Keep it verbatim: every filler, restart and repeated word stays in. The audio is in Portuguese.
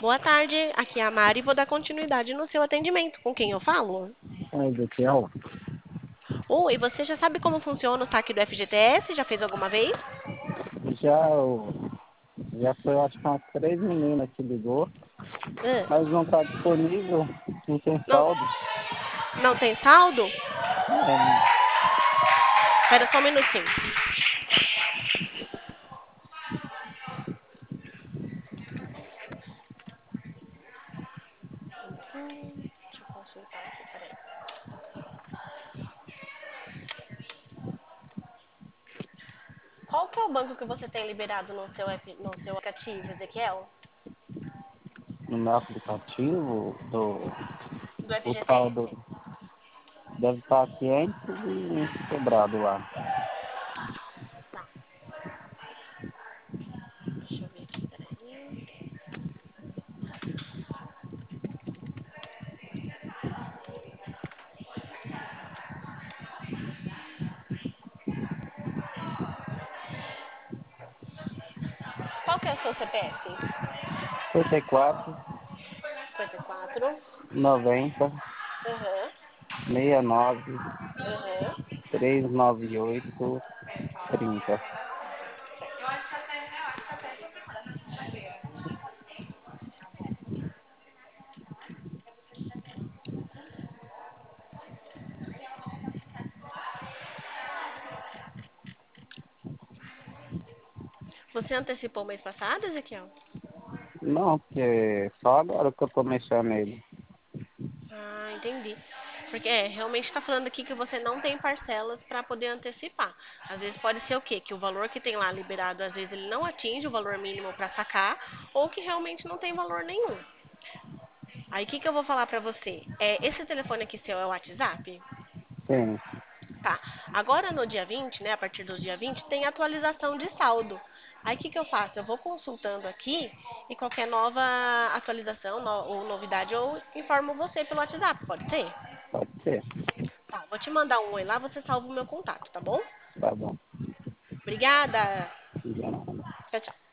Boa tarde, aqui é a Mari. Vou dar continuidade no seu atendimento. Com quem eu falo? É, Ezequiel, Oi, você já sabe como funciona o saque do F G T S? Já fez alguma vez? já, o- já foi, acho que umas três meninas que ligou, Hã? mas não está disponível, não tem Não, saldo. não tem saldo? É, Espera só um minutinho. Hum, deixa eu consultar aqui, peraí. Qual que é o banco que você tem liberado no seu, app- no seu aplicativo, Ezequiel? no meu aplicativo, do, Do o saldo F G T S? deve estar quinhentos e quebrado lá. Tá, deixa eu ver aqui, peraí. Qual que é o seu C P F? cinquenta e quatro, cinquenta e quatro. noventa, Aham, sessenta e nove, aham. trezentos e noventa e oito, trinta. Você antecipou mês passado, Ezequiel? Não, porque só agora que eu tô mexendo nele. Ah, entendi. Porque é, realmente está falando aqui que você não tem parcelas para poder antecipar. Às vezes pode ser o quê? Que o valor que tem lá liberado, às vezes ele não atinge o valor mínimo para sacar, ou que realmente não tem valor nenhum. Aí o que, que eu vou falar para você? É, esse telefone aqui seu é o WhatsApp? Sim, Tá. Agora no dia vinte, né? A partir do dia vinte, tem atualização de saldo. Aí o que, que eu faço? Eu vou consultando aqui e qualquer nova atualização no- ou novidade eu informo você pelo WhatsApp, pode ser? pode ser. Tá, vou te mandar um oi lá, você salva o meu contato, tá bom? Tá bom. Obrigada. Já. Tchau, tchau.